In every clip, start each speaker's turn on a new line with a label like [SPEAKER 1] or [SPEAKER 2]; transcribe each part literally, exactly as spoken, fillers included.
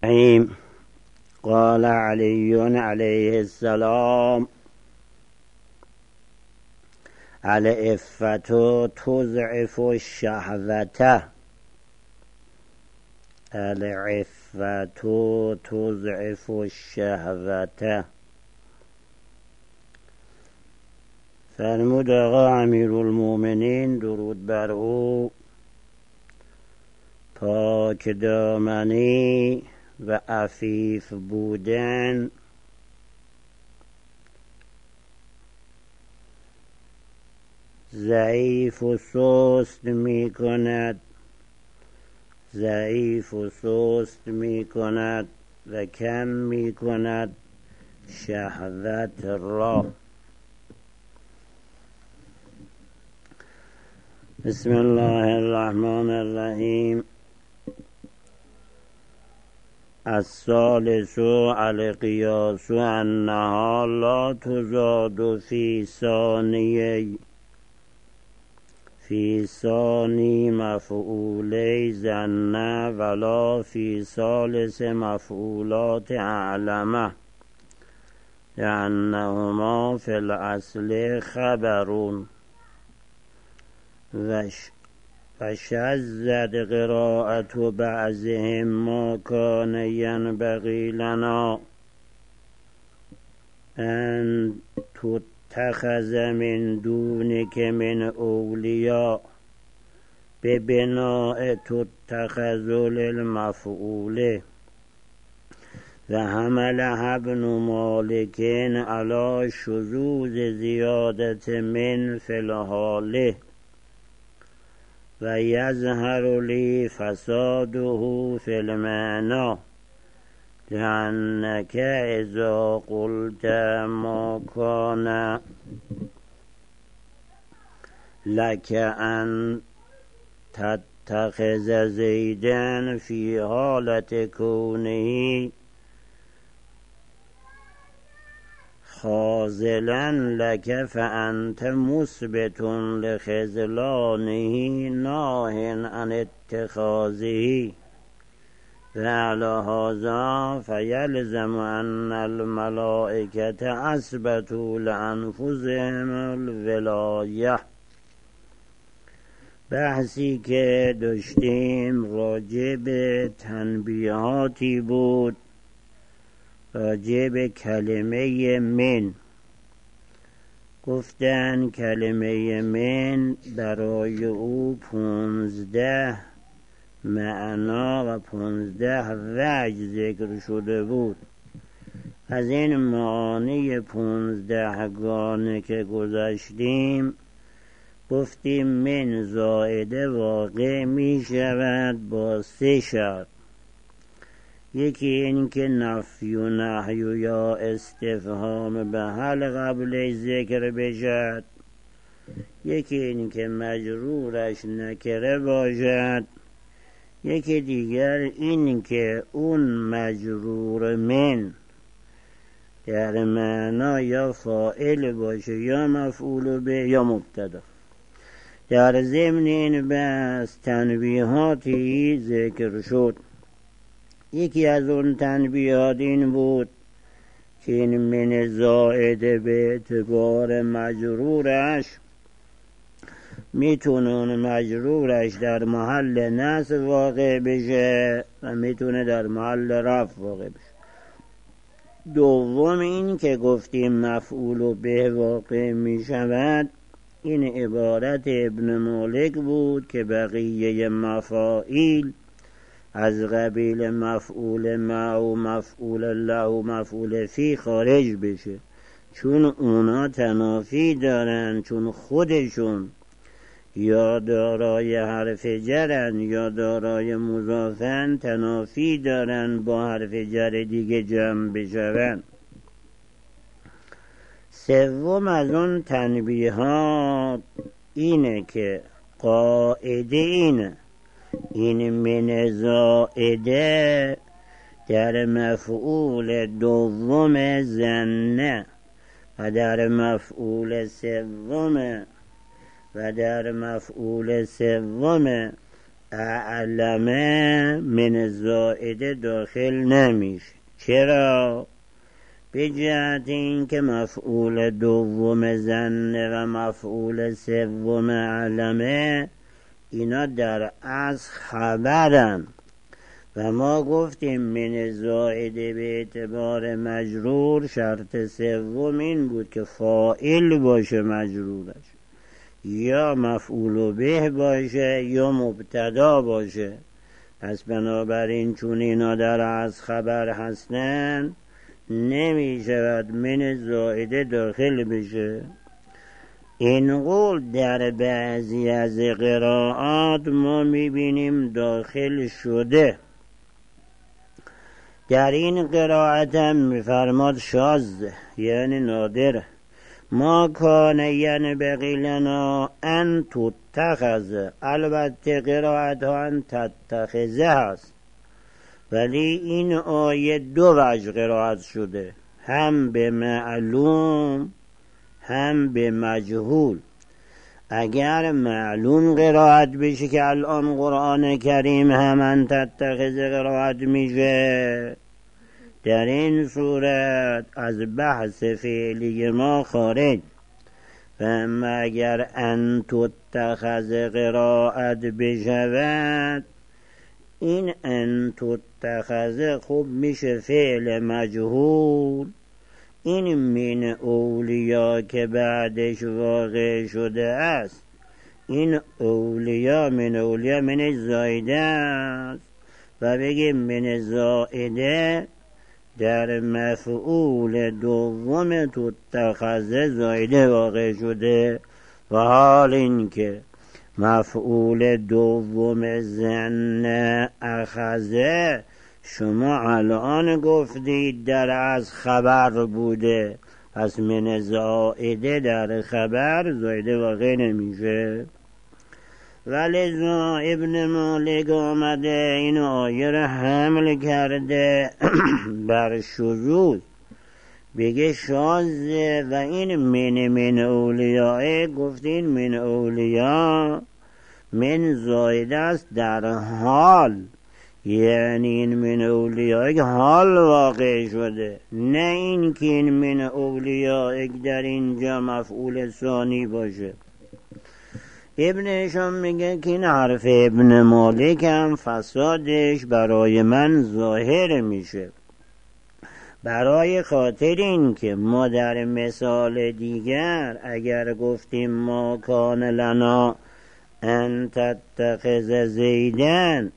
[SPEAKER 1] قال علي عليه السلام العفة تضعف الشهوة العفة تضعف الشهوة. فرمود آقا امیرالمومنین درود بر او پاک دامنی و عفیف بودن ضعیف و سست می کند ضعیف و سست می کند و کم می کند شهوت را. بسم الله الرحمن الرحیم. الثالث القیاس انها لا تزاد فی ثانی فی ثانی مفعولی ظن ولا فی ثالث مفعولات اعلمه لأنهما فی الاصل خبرون و شذت قراءة بعضهم ما کان ینبغی لنا ان تتخذ من دونک من اولیاء ببناء تتخذ للمفعول و حملها ابن مالک علی شذوذ زیادت من فی الحال و یظهر لی فساده فی المعنی لأنک اذا قلت ما کان لک ان تتخذ زیدا فی حالت کونه خاذلا لك فأنت مثبت لخذلانه ناه عن اتخاذه وعلى هذا فيلزم أن الملائكة أثبتوا لأنفسهم الولاية. بحثی که داشتیم راجع به تنبیهاتی بود راجع به کلمه من. گفتن کلمه من برای او پونزده معنا و پونزده وجه ذکر شده بود. از این معانی پونزده گانه که گذاشتیم گفتیم من زائده واقع می شود با سه شرط. یکی این که نفی و نهی یا استفهام به حل قبل ذکر بشد. یکی این که مجرورش نکره باشد. یکی دیگر این که اون مجرور من در معنا یا فاعل باشه یا مفعول به یا مبتدا. در ضمن این بحث تنبیهاتی ذکر شد. یکی از اون تنبیهات این بود که این من زائده به اعتبار مجرورش میتونه اون مجرورش در محل نصب واقع بشه و میتونه در محل رفع واقع بشه. دوم این که گفتیم مفعول به واقع میشود این عبارت ابن مالک بود که بقیه مفاعیل از قبیل مفعول ما و مفعول له و مفعول فی خارج بشه، چون اونا تنافی دارن، چون خودشون یا دارای حرف جرن یا دارای مضافن تنافی دارن با حرف جر دیگه جمع بشون. سوم از اون تنبیهات اینه که قاعده اینه این من زائده در مفعول دوم ظن و در مفعول سوم و در مفعول سوم اعلمه من زائده داخل نمیشه. چرا؟ به جهت این که مفعول دوم زنه و مفعول سوم اعلمه اینا در اصل خبرن و ما گفتیم من زائده به اعتبار مجرور شرط سوم این بود که فاعل باشه مجرورش، یا مفعول به باشه یا مبتدا باشه. پس بنابراین چون اینا در از خبر هستن نمی شود من زائده داخل بشه. این قول در بعضی از قرائات ما می بینیم داخل شده. در این قرائت هم می فرماد شاذ یعنی نادره. ما کان یعنی بقی لنا ان تتخذ، البته قرائت ها ان تتخذه هست، ولی این آیه دو وجه قرائت شده، هم به معلوم هم به مجهول. اگر معلوم قرائت بشه که الان قرآن کریم هم ان تتخذ قرائت میشه، در این صورت از بحث فعلی ما خارج. و اما اگر ان تتخذ قرائت بشود، این ان تتخذ خوب میشه فعل مجهول. این من اولیا که بعدش واقع شده است، این اولیا من اولیا من زایده است و بگیم من زائده در مفعول دوم تتخذ زایده واقع شده. و حال این که مفعول دوم زن اخذه شما الان گفتید در از خبر بوده، پس من زائده در خبر زایده واقع نمیشه. ولذا ابن مالک آمده این آیه را حمل کرده بر شذوذ، بگه شاذه و این من من اولیاء. گفتین من اولیاء من زایده است در حال، یعنی این من اولیاء که حال واقع شده، نه این که این من اولیاء در اینجا مفعول ثانی باشه. ابن هشام میگه که این حرف ابن مالک هم فسادش برای من ظاهر میشه، برای خاطر این که ما در مثال دیگر اگر گفتیم ما کان لنا ان تتخذ زیدن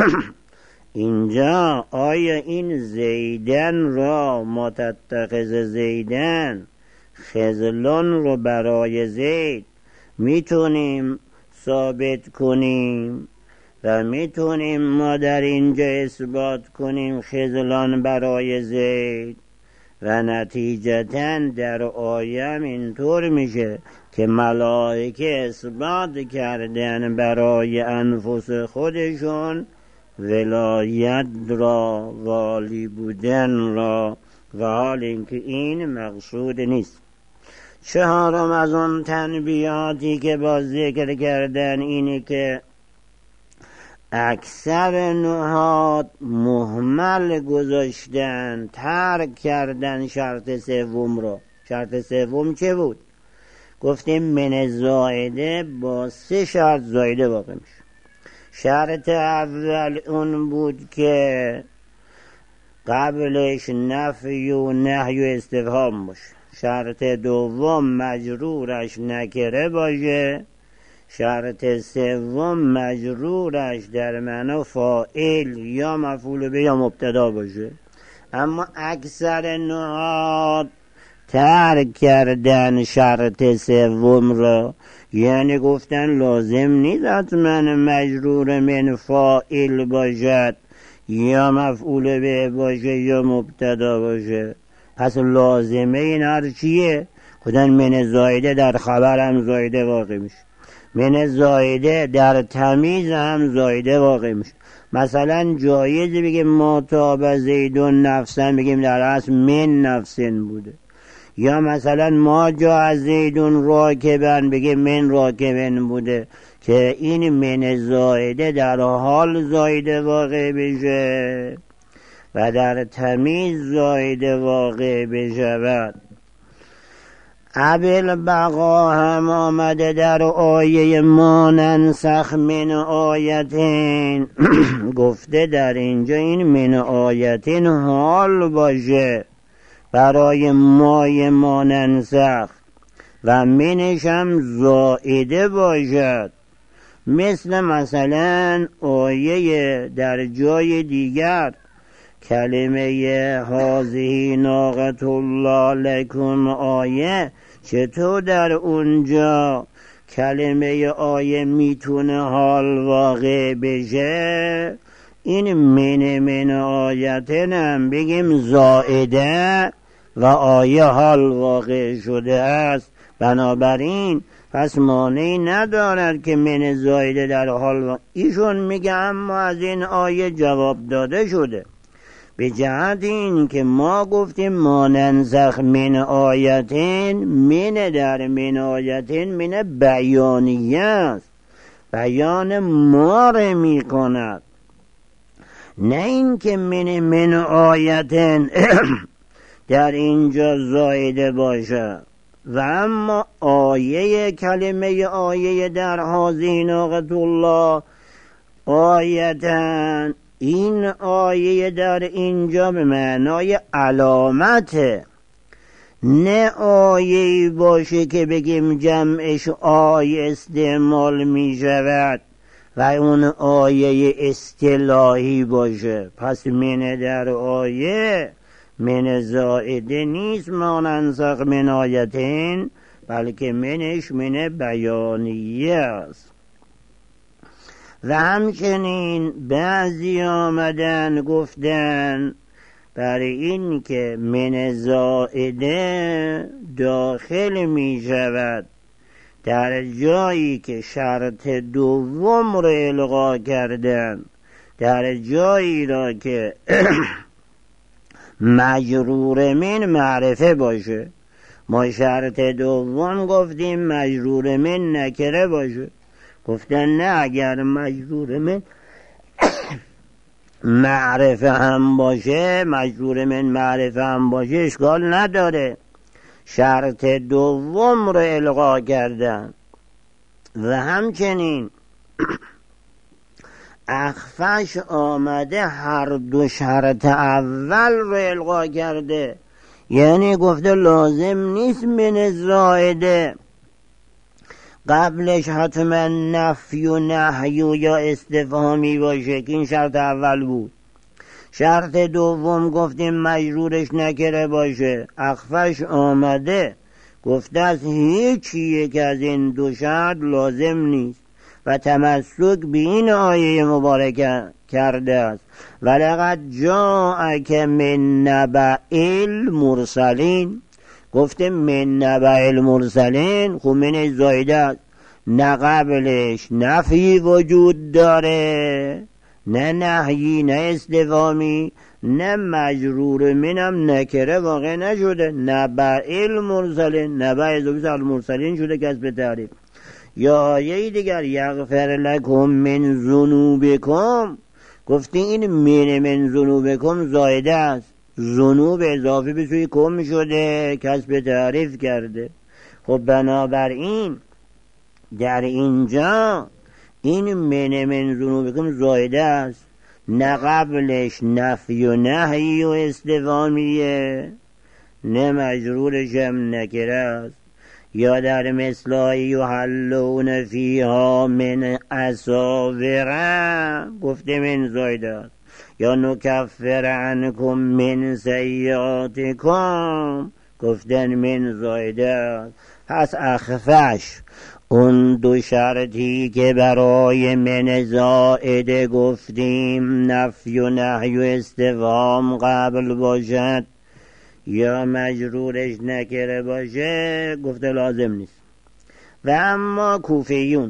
[SPEAKER 1] اینجا آیا این زیدن را ما تتخذ زیدن خذلان رو برای زید میتونیم ثابت کنیم و میتونیم ما در اینجا اثبات کنیم خذلان برای زید، و نتیجتاً در آیه اینطور میشه که ملائکه اثبات کردن برای انفس خودشون ولایت را، والی بودن را، و حال اینکه این مقصود نیست. چهارم از اون تنبیهاتی که باز ذکر کردن اینه که اکثر نحات مهمل گذاشتن، ترک کردن شرط سوم رو. شرط سوم چه بود؟ گفتیم من زائده با سه شرط زائده واقع میشه. شرط اول اون بود که قبلش نفی و نهی و استفهام باشه. شرط دوم مجرورش نکره باشه. شرط سوم مجرورش در معنی فاعل یا مفعول به یا مبتدا باشه. اما اکثر نحات ترک کردن شرط سوم را، یعنی گفتن لازم نیست حتما مجرور من فاعل باشد یا مفعول به باشه یا مبتدا باشه. پس لازمه این هر چیه؟ خودن من زایده در خبر هم زایده واقع میشه، من زایده در تمیز هم زایده واقع میشه. مثلا جایزه بگیم ما تاب زیدون نفسن، بگیم در اصل من نفسن بوده. یا مثلا ما جا از زیدون راکبن، بگیم من راکبن بوده، که این من زایده در حال زایده واقع بشه و در تمیز زایده واقع بشود. ابوالبقا هم آمده در آیه ما ننسخ من آیتین گفته در اینجا این من آیتین حال باشه برای مای ما ننسخ و منش هم زائده باشد، مثل مثلا آیه در جای دیگر کلمه هذه ناقة الله لکم آیه، چطور در اونجا کلمه آیه میتونه حال واقع بشه؟ این من من آیتن هم بگیم زائده و آیه حال واقع شده است. بنابراین پس مانعی ندارد که من زائده در حال واقع. ایشون میگه اما از این آیه جواب داده شده به جهت این که ما گفتیم ما ننسخ من آیتین، من در من آیتین من بیانیه است، بیان ما را می کند، نه این که من من آیتین در اینجا زایده باشه. و اما آیه کلمه آیه در هذه ناقة الله آیتن، این آیه در اینجا به معنای علامته، نه آیه باشه که بگیم جمعش آیه استعمال می شود و اون آیه اصطلاحی باشه. پس من در آیه من زائده نیست ما ننسخ من آیتین، بلکه منش من بیانیه است. و همچنین بعضی آمدن گفتن برای این که من زائده داخل می شود در جایی که شرط دوم را الغا کردن، در جایی را که مجرور من معرفه باشه. ما شرط دوم گفتیم مجرور من نکره باشه، گفتن نه اگر مجرور من معرفه هم باشه، مجرور من معرفه هم باشه اشکال نداره، شرط دوم رو الغا کردن. و همچنین اخفش آمده هر دو شرط اول رو الغا کرده، یعنی گفته لازم نیست من زائده قبلش حتما نفی و نهی و یا استفهامی باشه که این شرط اول بود. شرط دوم گفتیم مجرورش نکره باشه، اخفش آمده گفته از هیچ یک از این دو شرط لازم نیست و تمسک به این آیه مبارکه کرده است. ولقد جاءک من نبأ المرسلین، گفته من نبأ المرسلین خب من زایده است، نه قبلش نفی وجود داره، نه نهی، نه استفهامی، نه مجرور منم نکره واقع نشده. نبأ المرسلین، نبأ اضافه المرسلین شده که از به تعریف. یا آیه دیگر یغفر لکم من ذنوبکم، گفته این من من ذنوبکم زایده است، ذنوب اضافه به سوی کم شده کسب تعریف کرده. خب بنابراین در اینجا این من من ذنوبکم زایده است، نه قبلش نفی و نهی و استفهامیه، نه مجرورش هم نکره است. یا در مثل یحلون فیها من اساور گفته من زایده است، یا نکفر عنکم من سیئاتکم گفتن من زایده است. پس اخفش اون دو شرطی که برای من زائده گفتیم نفی و نهی و استفهام قبل باشد یا مجرورش نکره باشه گفته لازم نیست. و اما کوفیون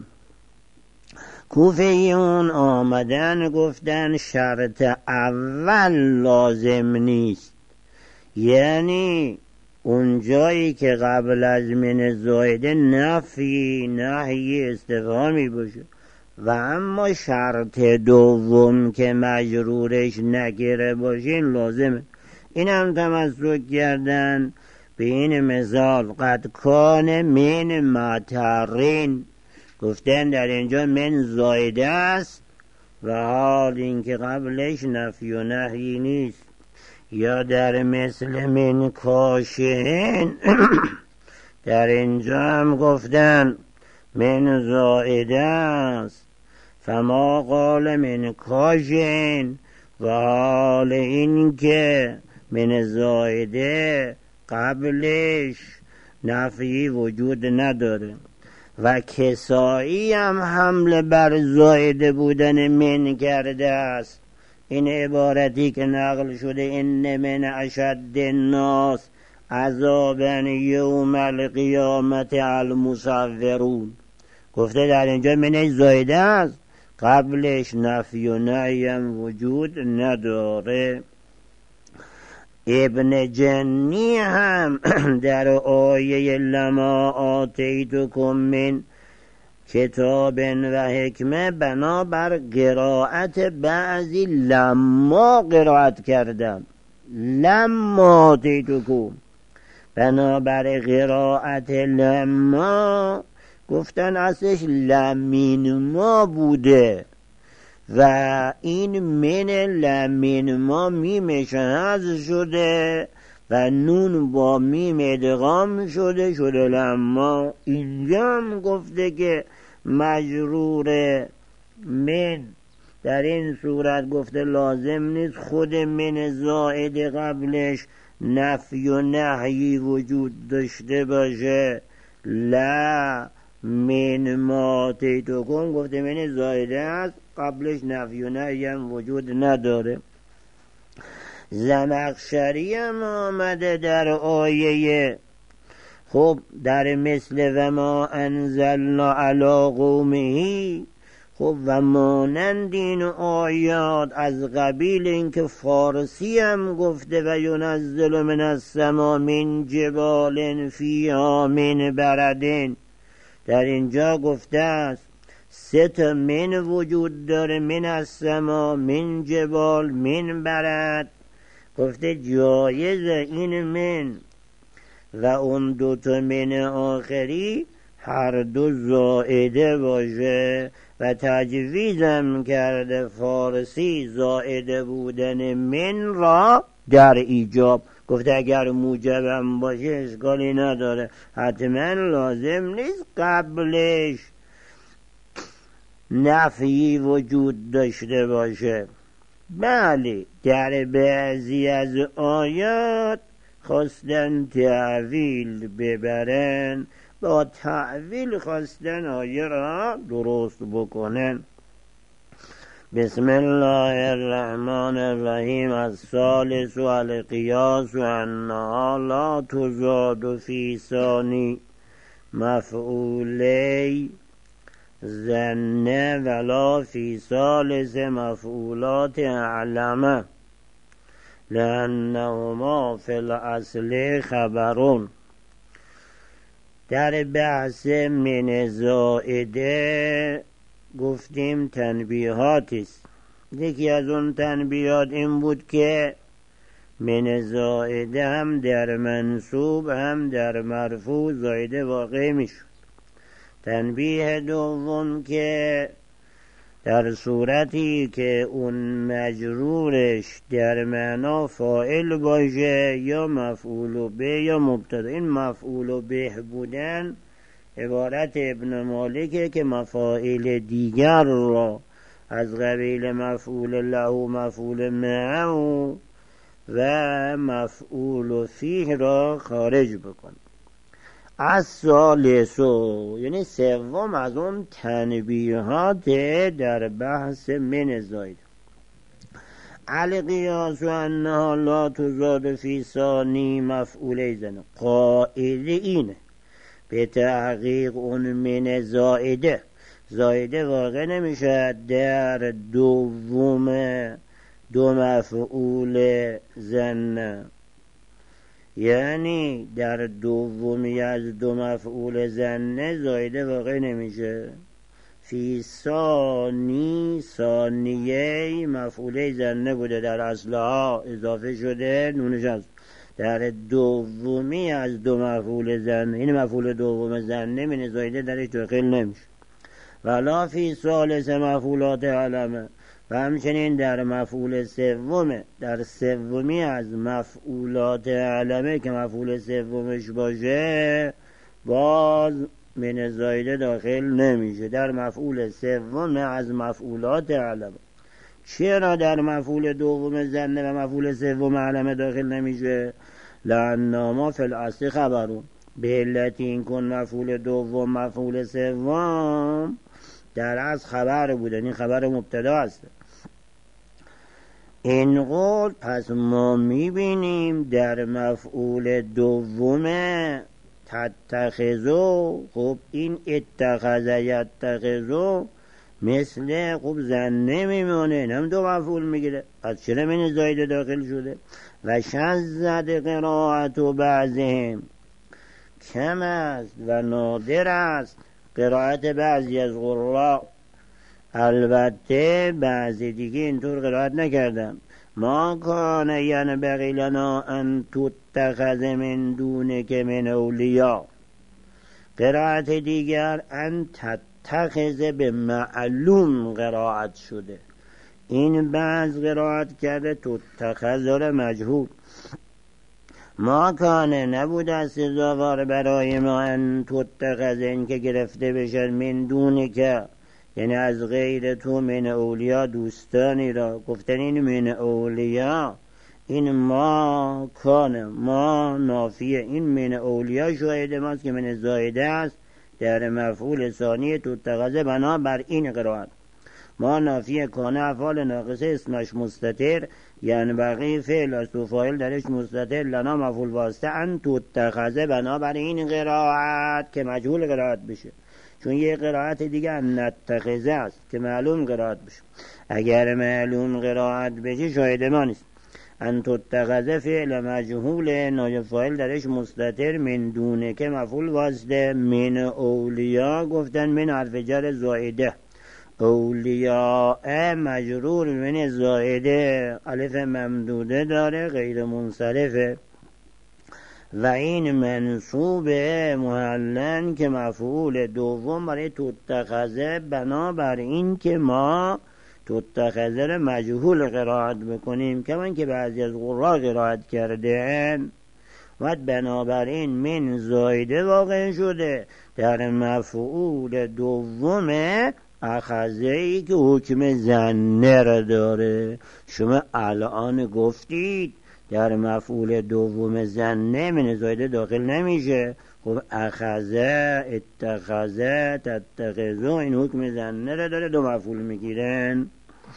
[SPEAKER 1] کوفیون آمدن گفتن شرط اول لازم نیست، یعنی اون جایی که قبل از من زایده نفی نهی استفهامی باشه و اما شرط دوم که مجرورش نکره باشه این لازمه. این هم تمسک کردن به این مثال قد کان من مطرین، گفتن در اینجا من زایده است و حال این که قبلش نفی و نهی نیست. یا در مثل من کاشهن در اینجا هم گفتن من زائده است فما قال من کاشهن و حال این که من زائده قبلش نفی وجود نداره. و کسایی هم حمله بر زائده بودن من کرده است. این عبارتی که نقل شده ان من اشد الناس عذابا یوم القیامت المصورون، گفته در اینجا من زائده است قبلش نفی و نهی هم وجود نداره. ابن جنی هم در آیه لما آتیتکم من کتاب و حکمه بنابر قرائت بعضی لما قرائت کردم. لما آتیتکم بنابر قرائت لما گفتن اصلش لمین ما بوده و این من لمین ما میمش حذف شده و نون با میم ادغام شده شده لما. اینجا هم گفته که مجرور من در این صورت گفته لازم نیست خود من زائد قبلش نفی و نهی وجود داشته باشه. لا من ما تیتوکم گفته من زائده است قبلش نفی و نهی هم وجود نداره. زمخشری هم آمده در آیه خب در مثل و ما انزلنا علی قومه، خب و مانند این آیات از قبیل اینکه فارسی هم گفته و ینزل من السما من جبال فیها من بردین، در اینجا گفته است سه تا من وجود داره، من السما من جبال من برد. گفته جایز این من و اون دو تا من آخری هر دو زائده باشه و تجویزم کرده فارسی زائده بودن من را در ایجاب. گفته اگر موجبم باشه اشکالی نداره، حتما لازم نیست قبلش نفی وجود داشته باشه. بله در بعضی از آیات خواستن تعویل ببرن، با تعویل خواستن آیه را درست بکنن. بسم الله الرحمن الرحیم. الثالث القیاس انها لا تزاد فی ثانی مفعولی ظن ولا فی ثالث مفعولات اعلمه لانهما فی الاصل خبرون. در بحث من زائده گفتیم تنبیهاتی است. یکی از اون تنبیهات این بود که من زائده هم در منصوب هم در مرفوع زائده واقع میشود. تنبیه دوم که در صورتی که اون مجرورش در معنا فاعل باشه یا مفعول به یا مبتدا، این مفعول به بودن عبارت ابن مالکه که مفاعل دیگر را از قبیل مفعول له مفعول معه و مفعول فیه را خارج بکن. از ثالثو یعنی سوم از اون تنبیهات در بحث من زاید. القیاس انها لا تزاد فی ثانی مفعول زن، قاعده اینه به تحقیق اون من زائده زائده واقع نمیشه در دوم دو مفعول زن. یعنی در دومی از دو مفعول ظن زایده واقع نمیشه. فی ثانی ثانیه مفعوله ظن بوده، در اصلها اضافه شده نونش هست. در دومی از دو مفعول ظن، این مفعول دوم ظن من زایده درش داخل نمیشه. ولا فی ثالث مفعولات علمه، و همچنین در مفعول سوم، در سومی از مفعولات علمه که مفعول سومش باشه باز من زایده داخل نمیشه. در مفعول سوم از مفعولات علمه. چرا در مفعول دوم ظن و مفعول سوم علمه داخل نمیشه؟ لأن ما فی الاصل خبرون، به علت این کن مفعول دوم مفعول سوم در از خبر بوده، این خبر مبتدا است. این قول پس ما میبینیم در مفعول دوم تتخذو، خب این اتخذ یتخذو مثل خب ظنه میمونه، هم دو مفعول میگیره، پس چرا من زایده داخل شده؟ و شذت قرائت و بعضهم، کم است و نادر است قرائت بعضی از قراء، البته بعضی دیگه اینطور قرائت نکردن. ما کان ینبغی لنا ان تتخذ من دونک من اولیا، قرائت دیگر ان تتخذ به معلوم قرائت شده، این بعض قرائت کرده تتخذ مجهول. ما کانه نبود از سزاوار برای ما ان تتخذ، این که گرفته بشد من دونه که یعنی از غیر تو من اولیا دوستانی را. گفتن این من اولیا، این ما کانه ما نافیه، این من اولیا شاهد ماست که من زایده است در مفعول ثانی تتخذ بنا بر این قرائت. ما نافیه کانه افعال ناقصه اسمش مستتر، یعنی بقیه فعل است و فاعل درش مستتر، لنا مفعول واسطه ان تتخذ بنا بر این قرائت که مجهول قرائت بشه، چون یه قرائت دیگه نتخذه است که معلوم قرائت بشه. اگر معلوم قرائت بشه شاهد ما نیست. ان تتخذ فعل مجهول، نایب فاعل درش مستتر، من دونه که مفعول واسطه، من اولیا گفتن من حرف جر زائده، اولیاء مجرور من زائده، الف ممدوده داره غیر منصرفه، و این منصوب محلن که مفعول دوم برای تتخذه، بنا بر این که ما تتخذه را مجهول قرائت بکنیم، کمان که بعضی از قراء قرائت کردن، و بنابراین من زایده واقع شده در مفعول دوم اخذه ای که حکم ظنه را داره. شما الان گفتید در مفعول دوم ظنه من زایده داخل نمیشه، خب اخذه اتخذه تتخذه این حکم ظنه را داره، دو مفعول میگیرن.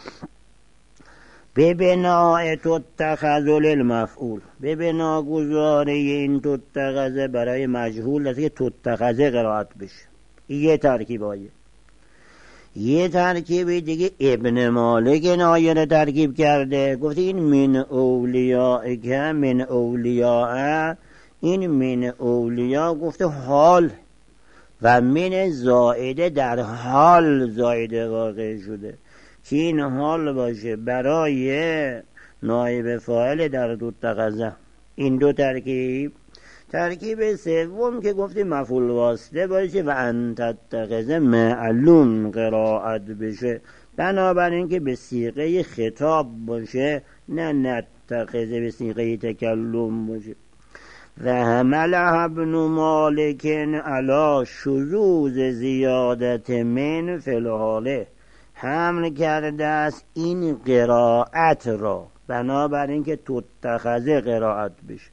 [SPEAKER 1] به بناء تتخذ للمفعول، به بنا گذاره این تتخذه برای مجهول است که تتخذه قرائت بشه. یه ترکیب آیه. یه ترکیب دیگه ابن مالک نایه ترکیب کرده، گفته این من اولیاء که من اولیاء، این من اولیاء گفته حال و من زائده در حال زائده واقع شده که این حال باشه برای نایب فاعل در تتخذه. این دو ترکیب. ترکیب سوم که گفتیم مفعول واسطه باشه و ان تتخذ معلوم قرائت بشه، بنابراین که به صیغه خطاب باشه، نه نتخذ به صیغه تکلم باشه. و حملها ابن مالک علی شذوذ زیادت من فی الحاله، حمل کرده است این قرائت را بنابراین که تتخذ قرائت بشه.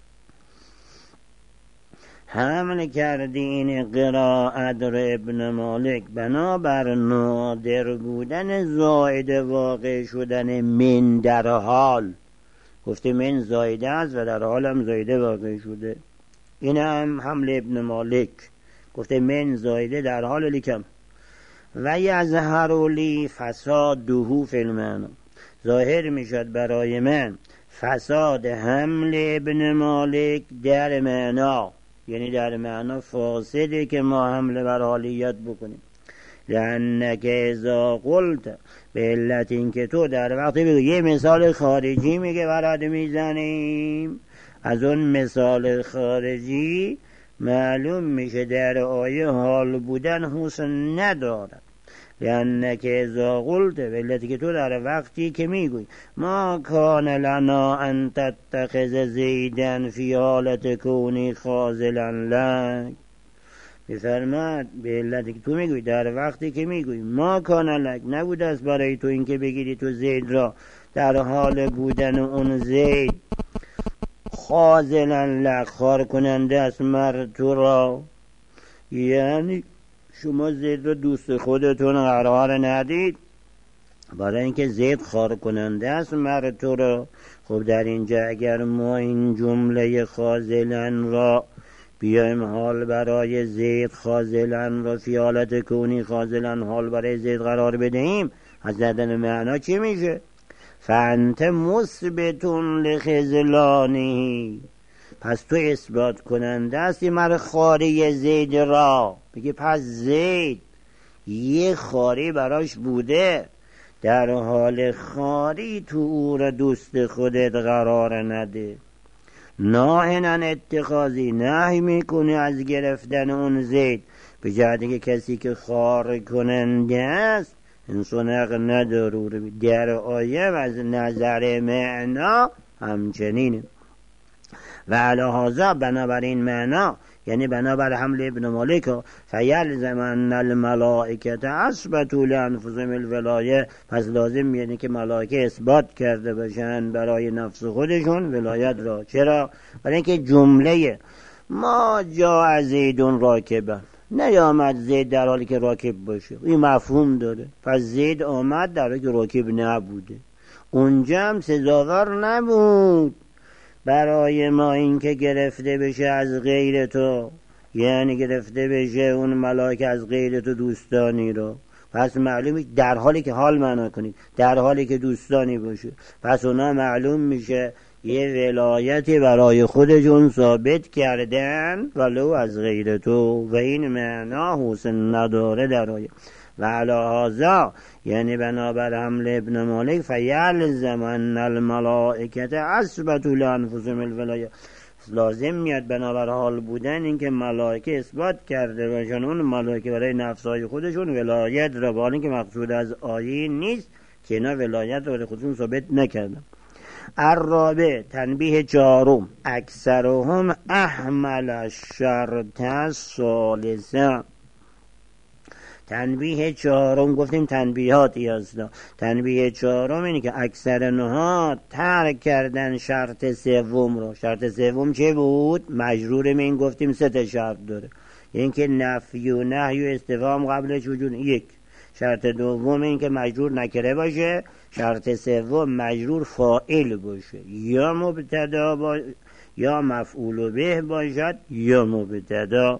[SPEAKER 1] حمل کردی این قرائت را ابن مالک بنابر نادر بودن زائده واقع شدن من در حال، گفته من زایده است و در حال هم زایده واقع شده. این هم حمل ابن مالک، گفته من زایده در حال لیکم. و یظهر لی فساده فی المعنی، ظاهر میشد برای من فساد حمل ابن مالک در معنا، یعنی در معنا فاسده که ما حمله بر حالیت بکنیم. لأنک اذا قلت، به علت این که تو در وقتی بگو، یه مثال خارجی میگه برات میزنیم، از اون مثال خارجی معلوم میشه در آیه حال بودن حسن ندارد. لأنک اذا قلت، به علتی که تو در وقتی که میگوی ما کان لنا ان تتخذ زیدن فی حالت کونی خاذلا لک، بفرماد به علتی که تو میگوی در وقتی که میگوی ما کان لک، نبود است برای تو این که بگیری تو زید را در حال بودن اون زید خاذلا لک، خار کننده است مر تو را، یعنی شما زید را دوست خودتون قرار ندید برای اینکه زید خار کننده است مر تو را. خب در اینجا اگر ما این جمله خاذلن را بیایم حال برای زید خاذلن را فی حالت کونی خاذلن حال برای زید قرار بدهیم، از زدن معنا چی میشه؟ فانت مثبتون لخذلانی، پس تو اثبات کننده هستی مر خاری زید را. بگی پس زید یه خاری براش بوده، در حال خاری تو او را دوست خودت قرار نده. ناهنن اتخاذی، نهی میکنی از گرفتن اون زید، به جهتی که کسی که خار کننده است انسان حق نداره. در آیه و از نظر معنا همچنینه. و علی هذا، بنابراین معنا، یعنی بنابر حمل ابن مالک، فیلزم ان الملائکه اثبتوا لانفسهم الولایه، پس لازم میاد که ملائکه اثبات کرده باشن برای نفس خودشون ولایت را. چرا؟ برای اینکه جمله ما جاء زید راکبا، نیامد زید در حالی که راکب باشه، این مفهوم داره. پس زید آمد در حالی که راکب نبوده، اونجا هم سزاوار نبود برای ما این که گرفته بشه از غیر تو، یعنی گرفته بشه اون ملائکه از غیر تو دوستانی رو. پس معلوم در حالی که حال معنا کنید در حالی که دوستانی باشه، پس اونا معلوم میشه یه ولایتی برای خودشون ثابت کردن ولو از غیر تو، و این معنا حسن نداره در آیه. و علی هذا، یعنی بنابر حمل ابن مالک، فیلزم ان الملائکه اثبتوا لانفسهم الولایه، لازم میاد بنابر حال بودن این که ملائکه اثبات کرده باشن اون ملائکه برای نفسهای خودشون ولایت را، با اینکه مقصود از آیه نیست که اینا ولایت را برای خودشون ثابت نکردن. الرابع، تنبیه چهارم، اکثرهم احمل الشرط الثالثه. تنبیه چهارم گفتیم تنبیهاتی هست. تنبیه چهارم اینه که اکثر نهاد ترک کردن شرط سوم رو. شرط سوم چه بود؟ مجرور این گفتیم سه تا شرط داره، این که نفی و نهی و استفهام قبلش وجود یک. شرط دوم این که مجرور نکره باشه. شرط سوم مجرور فاعل باشه، یا مبتدا با یا مفعول به باشد یا مبتدا.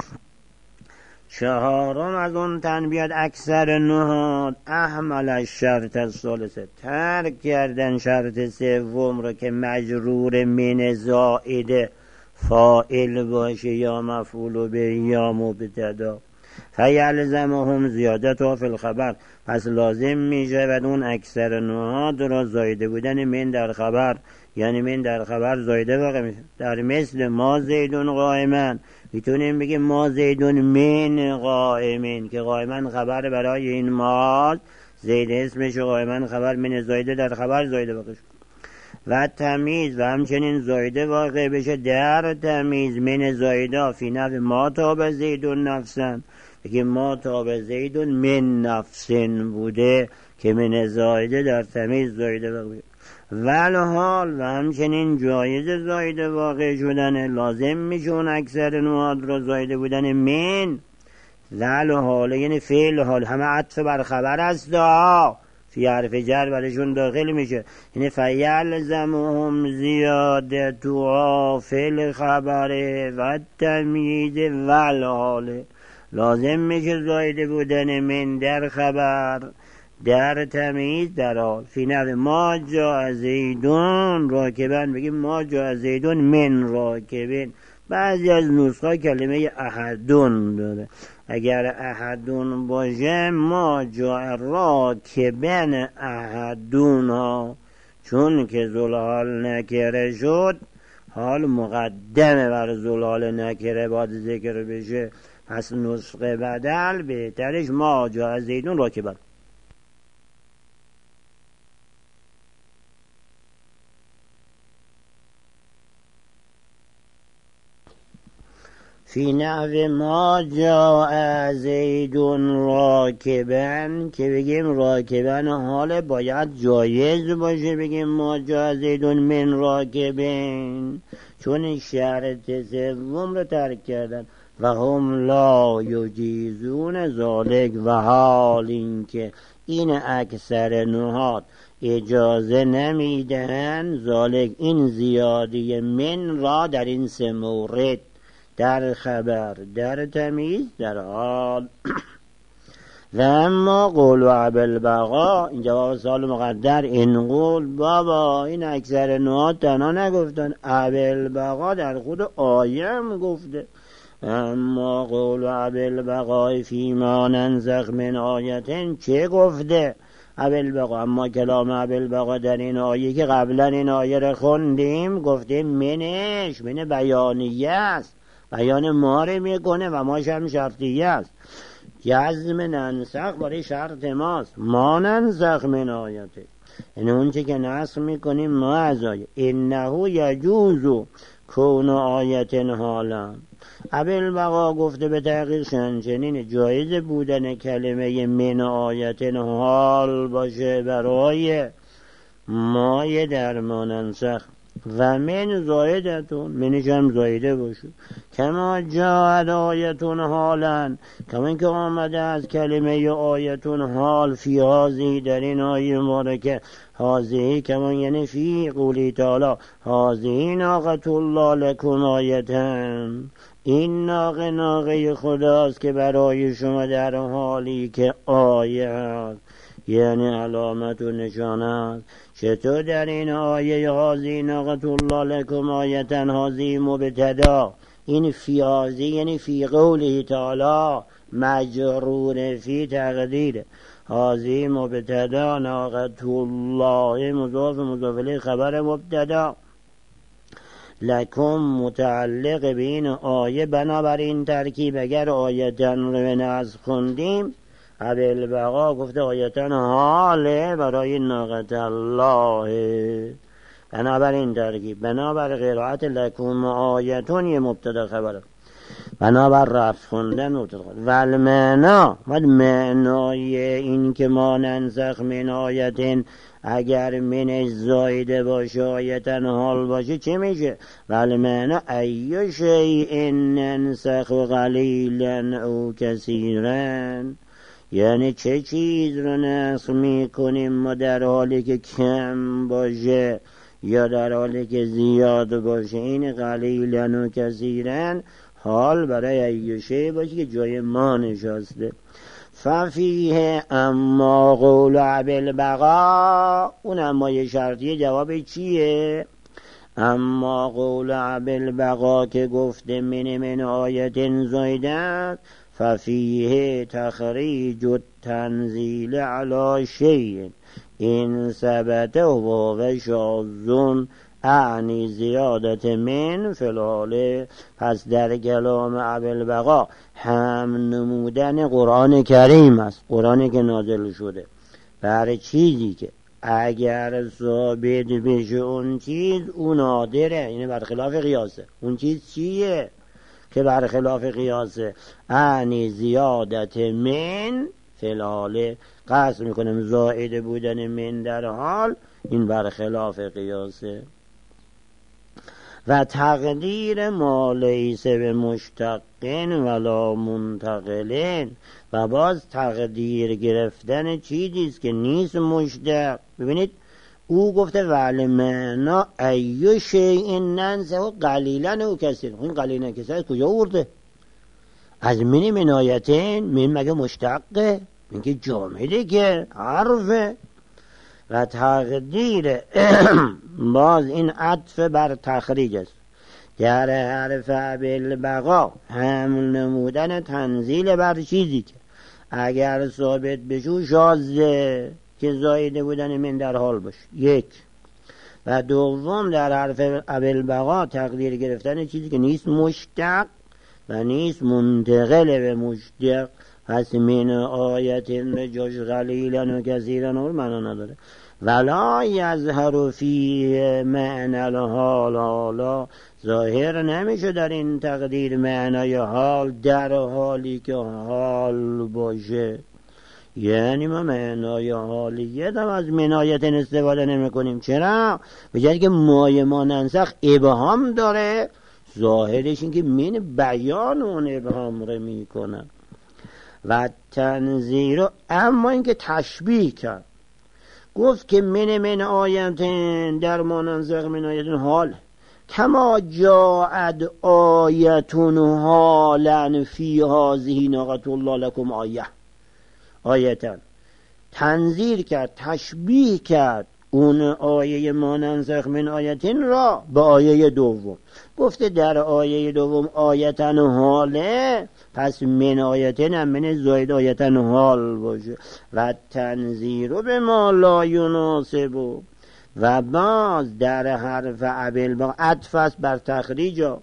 [SPEAKER 1] چهارم از اون تنبیهات اکثر نهاد احمل الشرط الثالثه، ترک کردن شرط سوم رو که مجرور من زائده فاعل باشه یا مفعول به یا مبتدا. فیلزمهم زیادت فی الخبر، پس لازم میشه و اون اکثر نهاد را زایده بودن من در خبر، یعنی من در خبر زایده واقع میشه. در مثل ما زیدون قائمن، میتونیم بگیم ما زیدون من قائمین، که قائمن خبر برای این ما، زید اسمش، قائمن خبر، من زایده در خبر زایده واقع شد. و تمیز، و همچنین زایده واقع بشه در تمیز من زایده فی نفس ما تاب زیدون نفسن، که ما تاب زیدون من نفسن بوده که من زایده در تمیز زایده واقع بشه. ولحال، و همچنین جایز زایده واقع شدن، لازم میشون اکثر نواد را زایده بودن من ولحال، یعنی فعل حال، همه عطف بر خبر است دا فی حرف جر برشون داخل میشه، یعنی فیلزمهم زیادت و فعل خبره و تمیز ولحال، لازم میشه زایده بودن من در خبر در تمیز در حال. فی نحو ما جاء زیدون راکبن بگیم ما جاء زیدون من راکبین. بعضی از نسخه کلمه احدون داره، اگر احدون باشه ما جاء راکبن احدون ها، چون که ذوالحال نکره شد حال مقدمه بر ذوالحال نکره باید ذکر بشه، پس نسخه بدل بهترش ما جاء زیدون راکبن. فی نحو ما جاء زیدون راکبن که بگیم راکبن حال باید جایز باشه بگیم ما جاء زیدون من راکبن، چون شرط سوم رو ترک کردن و هم لا یجیزون ذالک، و حال این که این اکثر نحات اجازه نمیدن ذالک این زیادی من را در این سه مورد، در خبر، در تمیز، در حال. و اما قول و ابوالبقا، این جواب سوال مقدر، این قول بابا این اکثر نحات تنها نگفتن، ابوالبقا در خود آیه هم گفته. اما قول و ابوالبقا فیما ننسخ من آیتن، چه گفته ابوالبقا؟ اما کلام ابوالبقا در این آیه که قبلا این آیه رو خوندیم گفته منش من بیانیه است، بیان ما رو میکنه و ماش هم شرطیه است. جزم ننسخ برای شرط ماست، ما ننسخ من آیته، این اون چه که نسخ میکنیم ما از آیه. انه یجوز کون آیت حالا، ابوالبقا گفته به تحقیق چنین جایز بودن کلمه من آیت حال باشه برای مایه در ما ننسخ، و من زایدتون منش هم زایده باشه، کما جاءت آیتون حالا، کما اینکه آمده از کلمه آیتون حال فی هذه در این آیه مبارکه، هذه کما یعنی فی قولی تعالی هذه ناقة الله لکم آیتن، این ناقه ناقه خداست که برای شما در حالی که آیه هست، یعنی علامت و نشانه. چطور در این آیه هذه ناقة الله لکم آیتن، هذه مبتدا، این فی هذه یعنی فی قوله تعالی مجرور فی تقدیر، هذه مبتدا ناقة الله مضاف مضاف الیه خبر مبتدا، لکم متعلق به این آیه. بنابراین ترکیب اگر آیتن رو به نصب خوندیم، ابوالبقا گفته آیتن حاله برای ناقة الله، بنابراین ترکیب بنابر قرائت لکم آیتون یه مبتدا خبره، بنابر رفع خوندن مبتدا خبره. و المعنا و معنای این که ما ننسخ من آیتن، اگر منش زایده باشه آیتن حال باشه چه میشه؟ و المعنا ای شیء ننسخ قلیلا او کثیرا، یعنی چه چیز رو نسخ میکنیم ما در حالی که کم باشه یا در حالی که زیاد باشه، این قلیلا و کثیرا حال برای ایشه باشه که جای ما نشسته. ففیه اما قول ابوالبقا، اون اما یه شرطیه، جواب چیه؟ اما قول ابوالبقا که گفته من من آیت زایده، ففیه تخریج التنزیل علی شیء این ثبت و شاذ اعنی زیادت من فلاله. پس در کلام ابوالبقا هم نمودن قرآن کریم است، قرآنی که نازل شده برای چیزی که اگر ثابت بشه اون چیز اون نادره، یعنی برخلاف قیاسه. اون چیز چیه که برخلاف قیاسه؟ اعنی زیادت من فلاله، قصد میکنم زائد بودن من در حال، این برخلاف قیاسه. و تقدیر ما لیس به مشتقن ولا منتقلن، و باز تقدیر گرفتن چیزیست که نیست مشتق. ببینید او گفته ولی معنا ایو شیء ننسه قلیلا و کثیر، این قلیلا کثیر کجا ورده؟ از من منایتین من مگه مشتقه؟ اینکه جامده که حرفه. و تقدیر باز این عطف بر تخریج است. در حرف بالبقا حمل نمودن تنزیل بر چیزی که اگر ثابت بشو شاذه که زایده بودن من در حال باشه. یک. و دوم در حرف بالبقا تقدیر گرفتن چیزی که نیست مشتق و نیست منتقل به مشتق. پس من آیت به جاش قلیلا و کثیرا رو معنا نداره. ولا یظهر فیه معنی الحال، حالا ظاهر نمیشه در این تقدیر معنای حال در حالی که حال باشه. یعنی ما معنای حالیت هم از من آیت استفاده نمی کنیم. چرا؟ به جایی که مای ما ننسخ ابهام داره، ظاهرش این که من بیان اون ابهام رو می کنه. و تنظیر، اما این که تشبیه کرد، گفت که من من آیتن در مننسخ من آیتن حال کما جاءت آیتون حالا فی هذه ناقة الله لکم آیه. آیتن تنظیر کرد، تشبیه کرد اون آیه ماننسخ من آیتین را به آیه دوم. گفته در آیه دوم آیتن حاله، پس من آیتین هم من زاید آیتن حال باشه. و تنظیر به ما لا یناسب، و باز در حرف بالبقا عطف است بر تخریجا.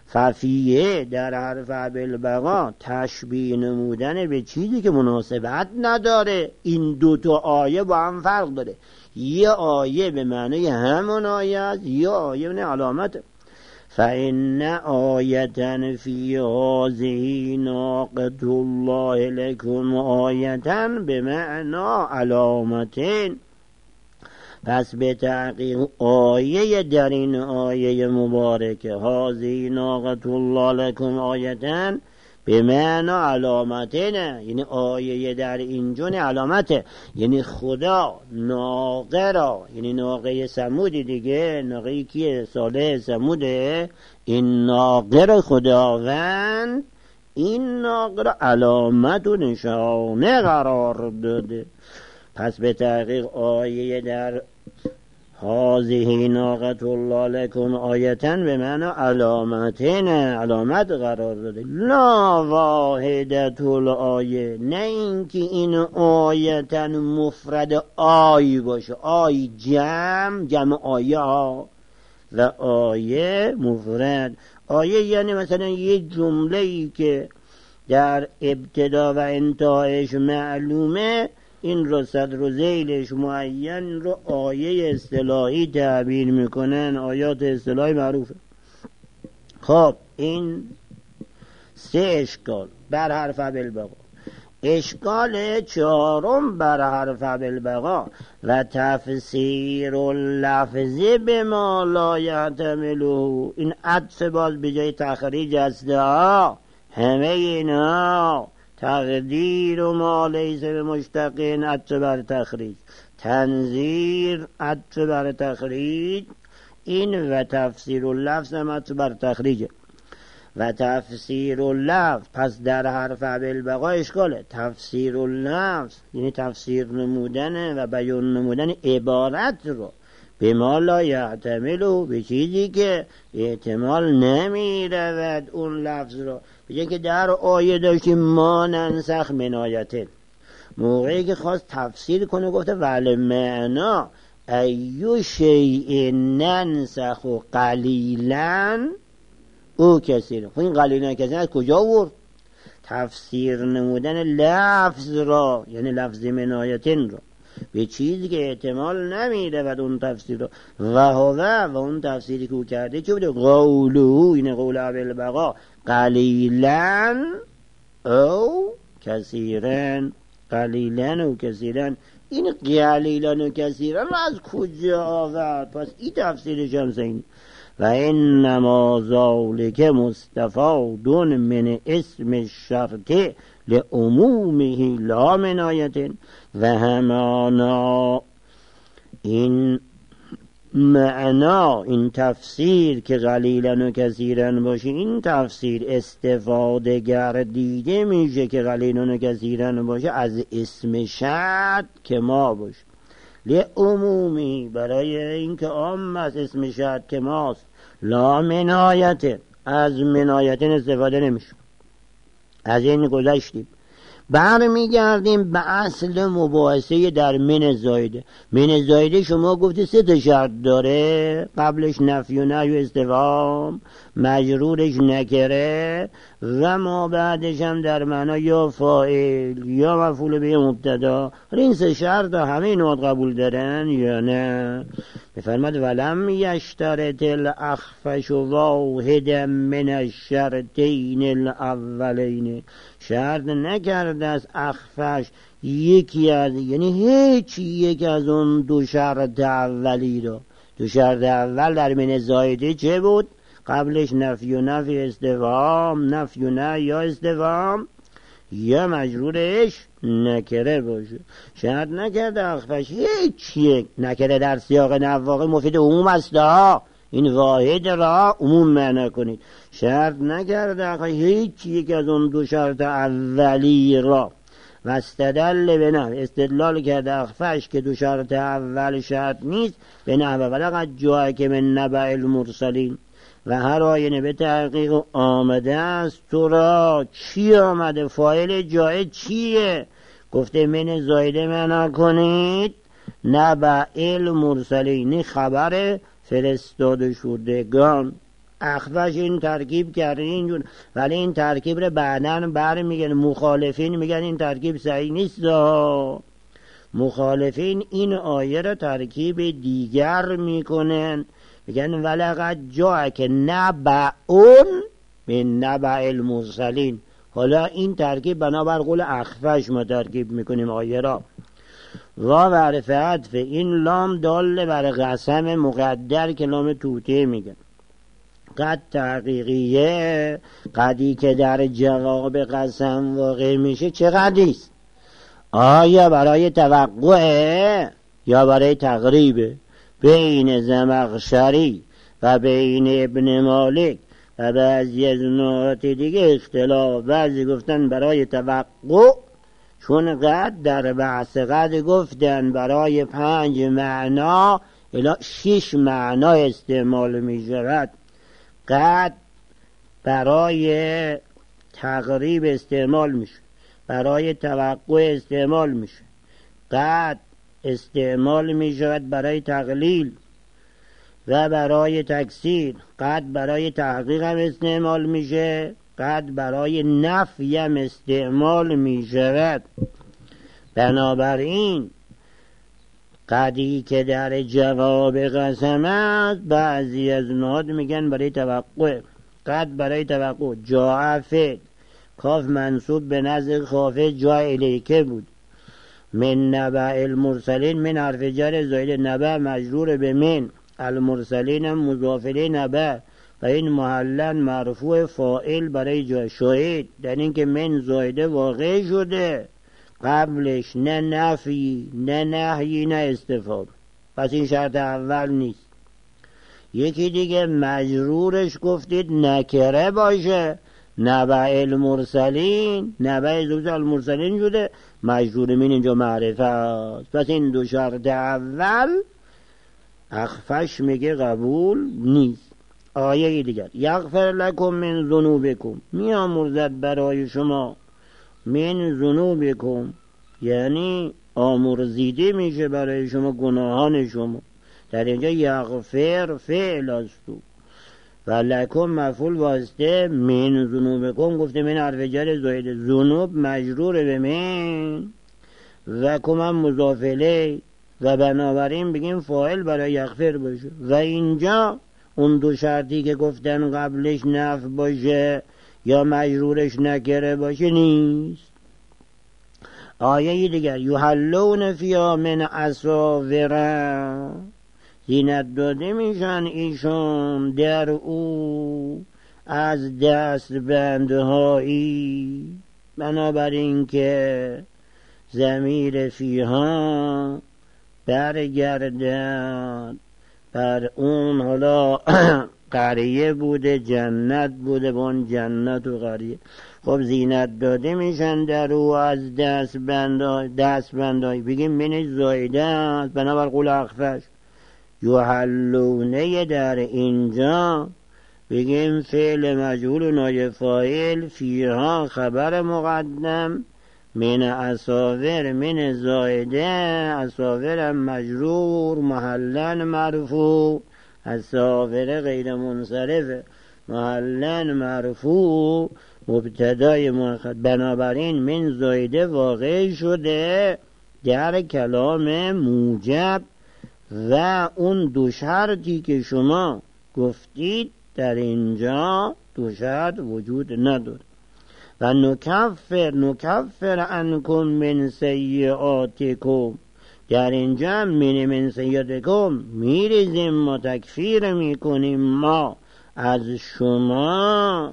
[SPEAKER 1] ففیه در حرف بالبقا تشبیه نمودن به چیزی که مناسبت نداره. این دوتا آیه با هم فرق داره. یه آیه به معنی همون آیه است، یه آیه به علامت. فإن آیتن فی هذه ناقة الله لکم آیتن به معنی علامتین. پس به تحقیق آیه در این آیه مبارکه هذه ناقة الله لکم آیتن به معنی علامتینه، یعنی آیه در اینجا علامته. یعنی خدا ناقه را، یعنی ناقه ثمودی دیگه، ناقه کیه؟ صالح ثموده. این ناقه را خداوند این ناقه را علامت و نشانه قرار داده. پس به تحقیق آیه در هذه ناقة الله لکم آیتن به معنی علامتین، علامت قرار داده. لا واحدت الآیه، نه اینکه این آیتن مفرد آی باشه. آی جمع جمع آیه ها و آیه مفرد. آیه یعنی مثلا یه جمله ای که در ابتدا و انتهایش معلومه، این رو صدر و ذیلش معین رو آیه اصطلاحی تعبیر میکنن. آیات اصطلاحی معروفه. خب این سه اشکال بر حرف بالبقا. اشکال چهارم بر حرف بالبقا و تفسیر اللفظ به ما لا یحتمله. این عطف باز به جای تخریج است. همه اینا تقدیر و ما لیس به مشتقین عطف بر تخریج، تنظیر عطف بر تخریج، این و تفسیر اللفظ هم عطف بر تخریجه. و تفسیر اللفظ پس در حرف بالبقا اشکاله. تفسیر اللفظ یعنی تفسیر نمودن و بیان نمودن عبارت رو به ما لا یحتمله، به چیزی که احتمال نمی رود اون لفظ رو. بگه که در آیه داشتیم ما ننسخ من آیتین، موقعی که خواست تفسیر کنه گفته ول معنا ایو شیء ننسخ قلیلا او کثیر. خب این قلیلا کثیر از کجا آورد؟ تفسیر نمودن لفظ را، یعنی لفظ من آیتین را به چیزی که احتمال نمیره و اون تفسیر رو و هوا و اون تفسیری که او کرده چه بوده؟ قوله، این قول بالبقا قلیلا او کثیرن. قلیلا و کثیرن، این قلیلا و کثیرن رو از کجا آورد؟ پس این تفسیرش هم زین. و انما ذالک مستفاد من اسم الشرط لعمومه لا من آیتین. و همانا این معنا این تفسیر که قلیلا و کثیرا باشه، این تفسیر استفاده گردیده میشه که قلیلا و کثیرا باشه از اسم شرط که ما باشه لعمومی، برای اینکه عام است اسم شرط که ماست. لا منایت، از منایت استفاده نمیشه. از این گذشتیم، برمیگردیم به اصل مباحثه در من زایده. من زایده شما گفتی سه تا شرط داره، قبلش نفی و نهی و استفهام، مجرورش نکره و ما بعدش هم در معنا یا فاعل یا مفعول به مبتدا. این سه شرط همه نوع قبول دارن یا نه؟ میفرماد ولم یشترط الاخفش واحدا من الشرطین الاولین، شرط نکرده از اخفش یکی از، یعنی هیچ یک از اون دو شرط اولی رو. دو شرط اول در من زایده چه بود؟ قبلش نفی و نفی استفهام، نفی و نهی یا استفهام یا مجرورش نکره باشه. شرط نکرده اخفش هیچ یک. نکره در سیاق نواقع مفید عموم است ها، این واحد را عموم معنی کنید. شرط نکرده اخفش هیچ یک از اون دو شرط اولی را و استدل به نحو، استدلال کرده اخفش که دو شرط اول شرط نیست به نحو ولقد جاءک من نبأ المرسلین، و هر آینه به تحقیق آمده است تو را. چی آمده؟ فاعل جای چیه؟ گفته من زایده معنا کنید نبأ المرسلین، خبر فرستاده شدگان. اخفش این ترکیب کرده اینجور، ولی این ترکیب رو بعدن بر میگن مخالفین میگن این ترکیب صحیح نیست. مخالفین این آیه رو ترکیب دیگر میکنن، میگن ولقد جاءک نبأ من نبأ المرسلین. حالا این ترکیب بنابر قول اخفش ما ترکیب میکنیم آیه را. و برف عطف این لام دال بر قسم مقدر که لام توته میگن. قد تحقیقیه، قدی که در جواب قسم واقع میشه چه قدیست؟ آیا برای توقعه یا برای تقریبه؟ بین زمخشری و بین ابن مالک و بعضی از نوعات دیگه اختلاف. بعضی گفتن برای توقع، چون قد در بحث قد گفتن برای پنج معنا الی شش معنا استعمال می شود. قد برای تقریب استعمال میشه، برای توقع استعمال میشه، قد استعمال می شود برای تقلیل و برای تکثیر، قد برای تحقیق هم استعمال میشه، قد برای نفی هم استعمال می شود. بنابراین قدی که در جواب قسم است بعضی از نهاد میگن برای توقع. قد برای توقع. جاء فعل، کاف منصوب به نزد خافه جاء الیکه بود. من نبأ المرسلین، من حرف جر زائد، نبأ مجرور به من، المرسلین مضاف الیه نبأ و این محلا مرفوع فاعل برای جا شاهد در این که من زائده واقع شده، قبلش نه نفی نه نهی نه استفهام، پس این شرط اول نیست. یکی دیگه مجرورش گفتید نکره باشه، نبأ المرسلین، نبأ زوج المرسلین شده، مجرور من اینجا معرفه است. پس این دو شرط اول اخفش میگه قبول نیست. آیه دیگر یغفر لکم من ذنوبکم، میامرزد برای شما، من ذنوبکم یعنی آمرزیده میشه برای شما گناهان شما. در اینجا یغفر فعل است و لکم مفعول واسطه، من ذنوبکم گفته من حرف جر زائد، ذنوب مجرور به من و کم هم مضاف الیه و بنابراین بگیم فاعل برای یغفر باشه. و اینجا اون دو شرطی که گفتن قبلش نفی باشه یا مجرورش نکره باشه نیست. آیه دیگر یحلون فیها من اساور، زینت داده میشن ایشون در او از دست بندهایی. بنابراین که ضمیر فیها برگردد بر اون حالا قریه بوده، جنت بوده، با اون جنت و قریه خب زینت داده میشن در او از دست بندای دست بندای بگیم منش زایده است بنابر قول اخفش. یحلونه در اینجا بگیم فعل مجهول و نایب فاعل، فیها خبر مقدم، من اصاور من زایده، اصاور مجرور محلن مرفوع، اصاور غیر منصرف محلن مرفوع مبتدای مؤخر. بنابراین من زایده واقع شده در کلام موجب و اون دو شرطی که شما گفتید در اینجا دو شرط وجود نداره. و نکفر نکفر عنکم من سیئاتکم، در اینجا من من سیئاتکم میریزیم ما تکفیر میکنیم ما از شما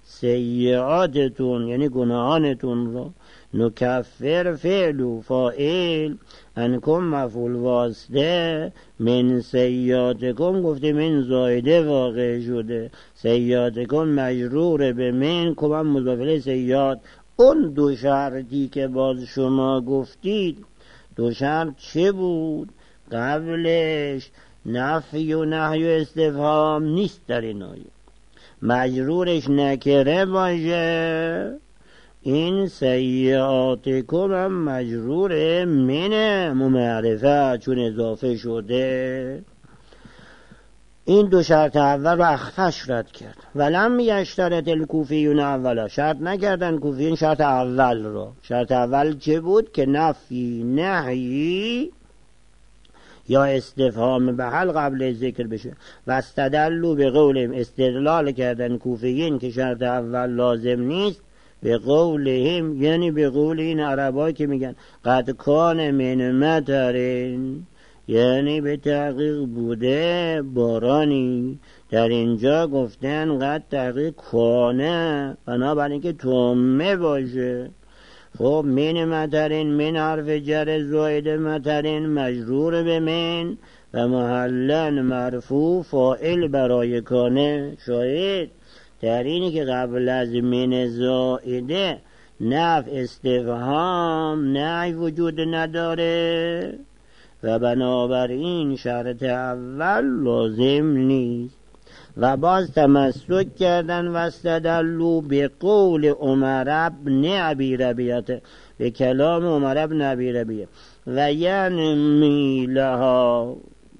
[SPEAKER 1] سیئاتتون یعنی گناهانتون را. نکفر فعل و فاعل، عنکم مفعول واسطه، من سیئاتکم گفته من زایده واقع شده، سیئاتکم مجرور به من، کم مضاف الیه سیئات. اون دو شرطی که باز شما گفتید دو شرط چه بود؟ قبلش نفی و نهی و استفهام نیست در این آیه، مجرورش نکره باشه. این سیئاتکم هم مجرور من معرفه چون اضافه شده. این دو شرط اول رو اخفش رد کرد. ولم یشترط الکوفیون اولا، شرط نکردن کوفیون شرط اول رو. شرط اول چه بود؟ که نفی نهی یا استفهام به حل قبل ذکر بشه. و استدلوا به قولهم، استدلال کردن کوفیین که شرط اول لازم نیست به قولهم، یعنی به قول این عربایی که میگن قد کان من مطرین، یعنی به تحقیق بوده بارانی. در اینجا گفتن قد تحقیق کانه بنابراین اینکه تومه باشه. خب من مطرین، من حرف جر زاید مطرین مجرور به من و محلن مرفوع فاعل برای کانه. شاید در اینی که قبل از من زائده نف استفهام نهی وجود نداره و بنابراین شرط اول لازم نیست. و باز تمسک کردن و استدلوا به قول عمر ابن ابی ربیعه، به کلام عمر ابن ابی ربیعه. و ینمی لها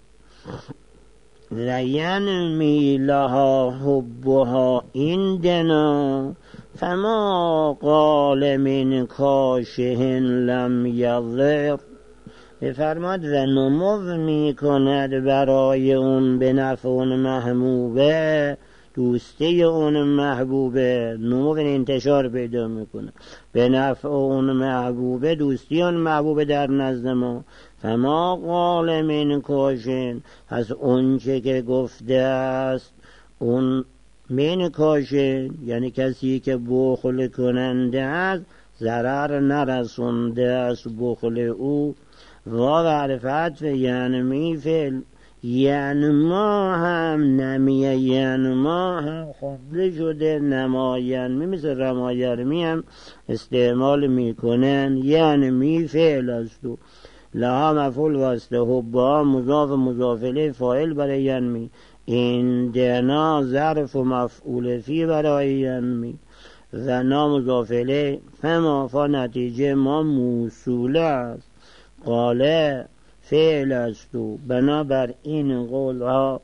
[SPEAKER 1] و ینمی لها حبها عندنا فما قال من کاشهن لم یضر. بفرماد و نمو می کند برای اون به نفع اون محبوبه، دوستی اون محبوبه، نمو انتشار پیدا میکنه به نفع اون محبوبه، دوستی اون محبوبه در نزد ما. فما قال من کاشن، از اون چه که گفته است اون من کاشن یعنی کسی که بخل کننده است ضرر نرسونده است بخل او. و عرفت و ینمی فعل ینما هم نمیه ینما هم خونده شده نماینمی مثل رمایرمی هم استعمال میکنن. ینمی فعل است و لها مفعول واسطه، حبها مضاف مضاف الیه فاعل برای ینمی، این دنا ظرف و مفعول فی برای ینمی و نا مضاف الیه. فما فا نتیجه ما موصوله است، قاله فعل است و بنابر این قول ها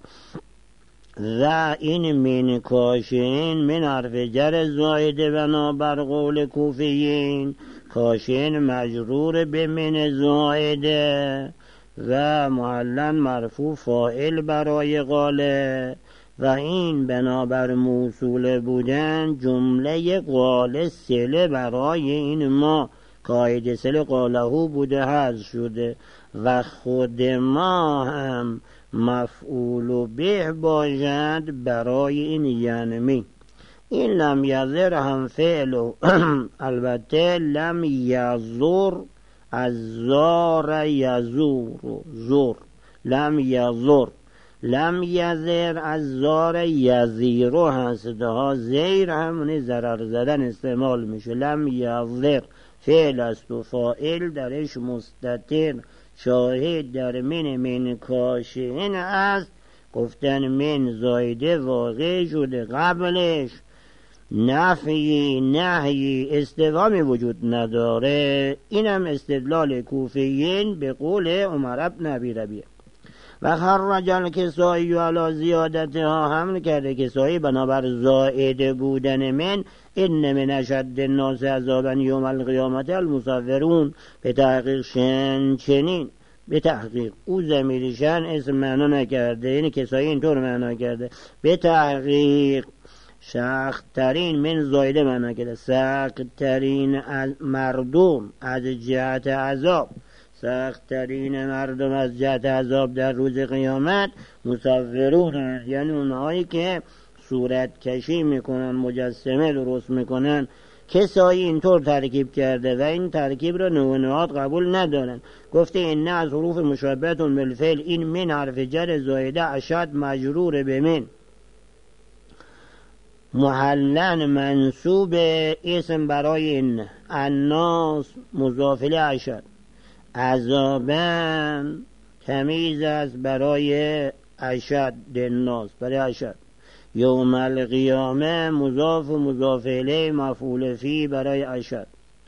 [SPEAKER 1] و این من کاشین من حرف جر زایده بنابر قول کوفیین، کاشین مجرور به من زایده و معلن مرفوع فاعل برای قاله. و این بنابر موصول بودن جمله قاله سله برای این ما قاعده سل قالهو بوده حذف شده و خود ما هم مفعول به باشد برای این ینمی. این لم یضر هم فعل البته لم یضر از زار یزور زور لم یضر لم یزر از زار یزیرو هست ها، زیر همونه ضرر زدن استعمال میشه. لم یزر فعل است و فاعل درش مستتر، شاهد در من من کاشین است، گفتن من زایده واقع شده قبلش، نفی نهی استفهامی وجود نداره. اینم استدلال کوفیین به قول عمر بن ابی ربیعه. و خرج الکسائی علی زیادتها، حمل کرده کسایی بنابر زائد بودن من، ان من اشد الناس عذابا یوم القیامت المصورون، به تحقیق شن چنین، به تحقیق او ضمیر شن اسم معنا نکرده، یعنی کسایی اینطور معنا کرده، به تحقیق سخت ترین من زایده معنا کرده، سخت ترین مردم از جهت عذاب، سخت ترین مردم از جهت عذاب در روز قیامت مصورون، یعنی اونهایی که صورت کشی میکنن، مجسمه درست میکنن. کسایی اینطور ترکیب کرده و این ترکیب رو نوع قبول ندارن. گفته این نه از حروف مشابهتون بالفعل، این من حرف جر زایده اشد مجرور به من، محلن منصوب اسم برای این، الناس مضافله اشد، عذابن تمیز است برای اشد الناس، برای اشد. یوم القیامه مضاف و مضاف الیه مفعول فی برای اشد.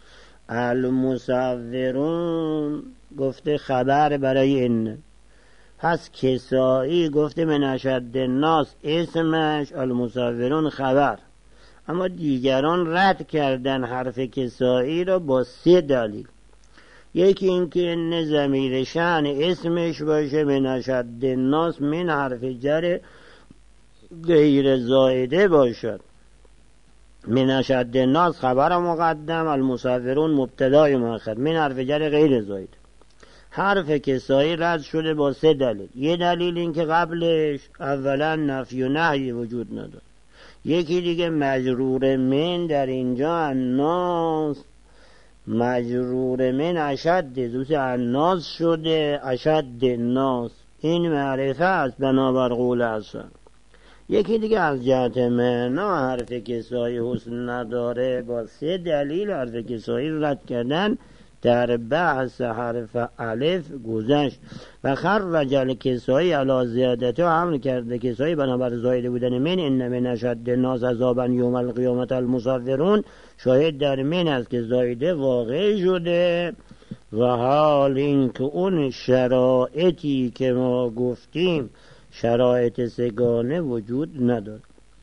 [SPEAKER 1] المصورون گفته خبر برای این. پس کسایی گفته من اشد الناس اسمش، المصورون خبر. اما دیگران رد کردن حرف کسایی را با سه دلیل. یکی اینکه ان ضمیر شأن اسمش باشه، من اشد الناس من حرف جر غیر زائده باشد، من اشد الناس خبر مقدم، المصورون مبتدای مؤخر، من حرف جر غیر زائده. حرف کسایی رد شده با سه دلیل. یه دلیل این که قبلش اولا نفی و نهی وجود نداره، یکی دیگه مجرور من در اینجا الناس، مجرور من اشد دوست الناس شده، اشد الناس این معرفه است بنابر قول اصلا. یکی دیگه از جهت معنا حرف کسایی حسن نداره، با سه دلیل حرف کسایی رد کردن. در بحث حرف الف گذشت. و خرج الکسایی علی زیادته، حمل کرده کسایی بنابر زایده بودن من، ان من اشد الناس عذابا یوم القیامت المصورون، شاهد در من است که زایده واقع شده. و حال این که اون شرایطی که ما گفتیم شرایط سگانه وجود نداره.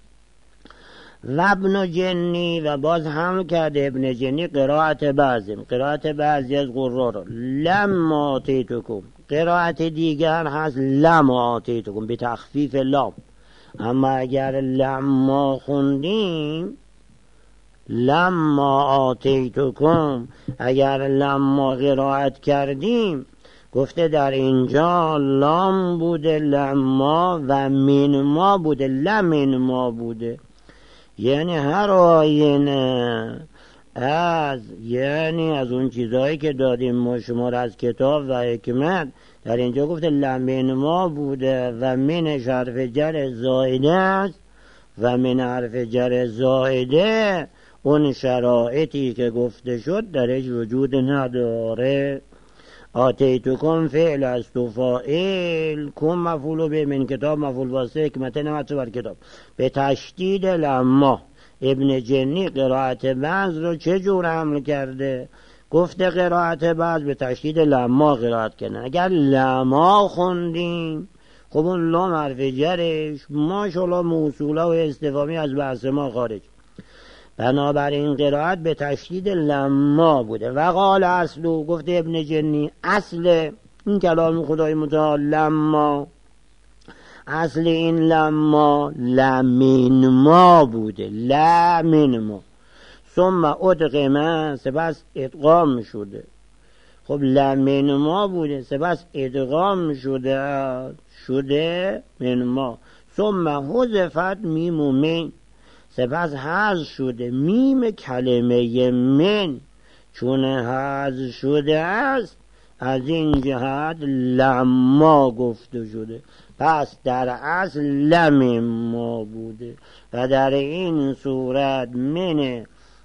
[SPEAKER 1] و ابن جنی، و باز هم کرده ابن جنی قرائت بعضیم، قرائت بعضی از قرآ را، لم آتیتکم. قرائت دیگر هست لم آتیتکم به تخفیف لام. اما اگر لما خوندیم، لما آتیتکم، اگر لما قرائت کردیم، گفته در اینجا لام بوده لما و من ما بوده، لمن ما بوده. یعنی هر آینه از یعنی از اون چیزهایی که دادیم ما شما از کتاب و حکمت، در اینجا گفته لمن ما بوده و من حرف جر زائده است، و من حرف جر زائده اون شرایطی که گفته شد درش وجود نداره. آتیتکم فعل است و فاعل، کم مفعول به، من کتاب مفعول واسه، حکمت نمت بر کتاب، به تشدید لما. ابن جنی قرائت بعض رو چه جور حمل کرده؟ گفته قرائت بعض به تشدید لما قرائت کنه. اگر لما خوندیم، خب اون لام حرف جرش ماشاءالله موصوله و استفهامی از بحث ما خارج، بنابراین قرائت به تشدید لما بوده. و قال اصلو، گفته ابن جنی اصل این کلام خدای متعال لما، اصل این لما لمن ما بوده، لمن ما، ثم ادغم، سپس ادغام شده. خب لمن ما بوده سپس ادغام شده شده من ما، ثم حذفت میم و من، سپس حذف شده میم کلمه من. چون حذف شده است از این جهت لما گفته شده. پس در اصل لم ما بوده و در این صورت من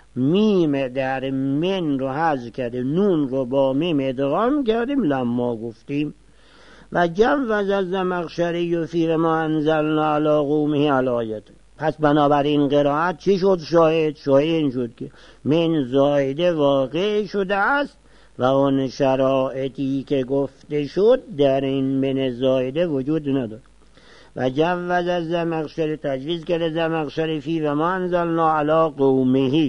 [SPEAKER 1] میم در من رو حذف کرده، نون رو با میم ادغام کردیم، لما گفتیم. و جوز الزمخشری و فی ما انزلنا علی قومه الایت. پس بنابراین قرائت چی شد؟ شاهد شاهد این شد که من زایده واقع شده است و اون شرایطی که گفته شد در این من زایده وجود ندارد. و جوز الزمخشری تجویز کرده زمخشری فی و ما انزلنا علی قومه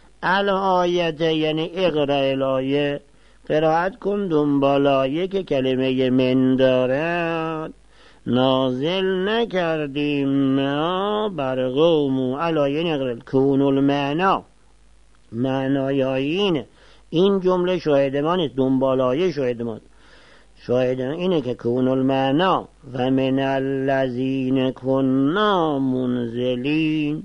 [SPEAKER 1] الایت، یعنی اقرأ الایه، قرائت کن دنبال آیه که کلمه من دارد، نازل نکردیم ما بر قوم الایه نقرأ کون المعنا، معنای اینه. این جمله شاهد ما نیست، دنبال آیه شاهد ما. شاهد اینه که کون المعنا و من الذین کنا منزلین،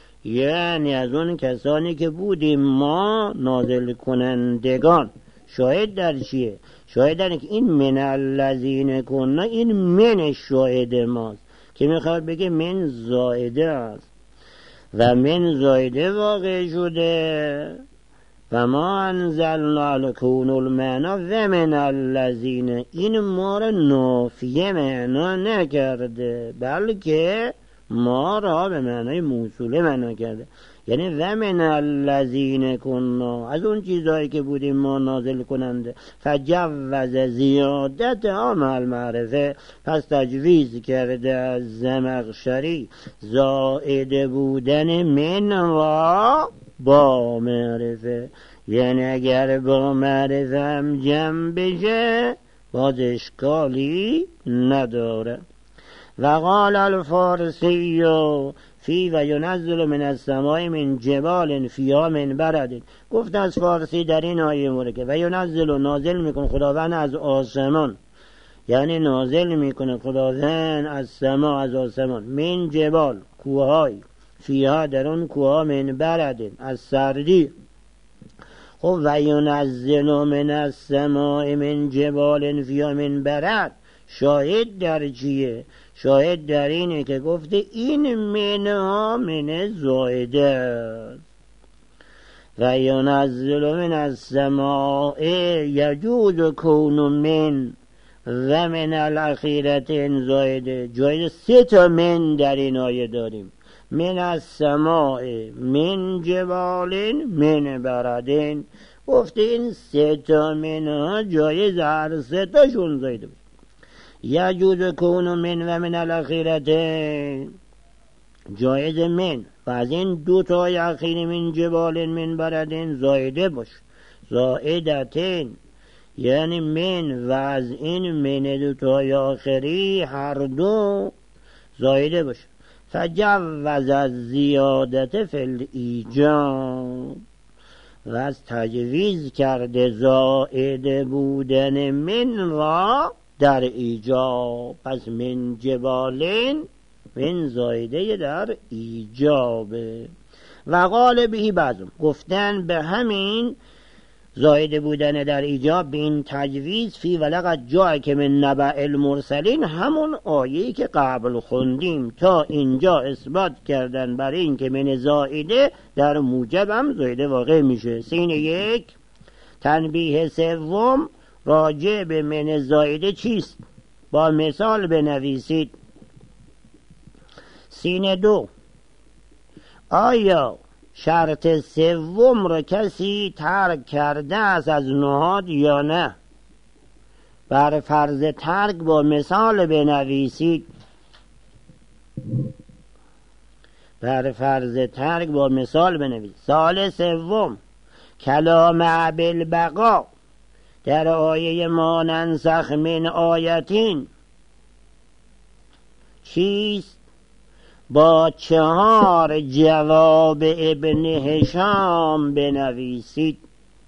[SPEAKER 1] یعنی از اون کسانی که بودیم ما نازل کنندگان. شاهد در چیه؟ شاهد در که این من الذین کنا، این من شاهد ماست که میخواد بگه من زائده است و من زائده واقع شده. و ما انزلنا علی کون المعنا و من الذین، این ما را نافیه معنا نکرده بلکه ما را به معنای موصوله معنا کرده، یعنی و من الذین کنا، از اون چیزهایی که بودیم ما نازل کننده. فجوز زیادت عمل معرفه، پس تجویز کرده از زمخشری زائد بودن من و با معرفه، یعنی اگر با معرفه هم جمع بشه باز اشکالی نداره. و قال الفارسی فی و ینزل من السماء من جبال فیها من برد. گفت از فارسی در این آیه مورد که و ینزل، نازل میکنه خداوند از آسمان، یعنی نازل میکنه خداوند از سما، از آسمان، من جبال، کوههای، فیها در اون کوها، من برد از سردی. خب و ینزل من السماء من جبال فیها من برد، شاهد در چیه؟ شاهد در اینه که گفته این منها من زائده. و ینزل من السماء یجوز کون من و من الاخیرتین زائده. جای سه تا من در این آیه داریم، من السماء، من جبال، من بردین. گفته این سه تا منها جایز هر سه تاشون زائده بود. یجوز کون من و من الاخیرتین، جایز من و از این دو تای اخیر من جبال من بردین زائده باش. زائدتین یعنی من و از این من دو تای آخری هر دو زائده باش. فجوز از زیادت فی الایجاب، و از تجویز کرده زائده بودن من را در ایجاب. پس من جبالین، من زایده در ایجابه. و قال بهی بعضم، گفتن به همین زایده بودن در ایجاب به این تجویز فی ولقد جای که من نبع المرسلین، همون آیه‌ای که قبل خوندیم تا اینجا اثبات کردن برای این که من زایده در موجب هم زایده واقع میشه. سین یک. تنبیه سوم راجع به من زایده چیست؟ با مثال بنویسید. سین دو. آیا شرط سوم را کسی ترک کرده است از نهاد یا نه؟ بر فرض ترک با مثال بنویسید. بر فرض ترک با مثال بنویسید. سال سوم کلام بالبقا، در آیه ما ننسخ من آیتین چیست؟ با چهار جواب ابن هشام بنویسید.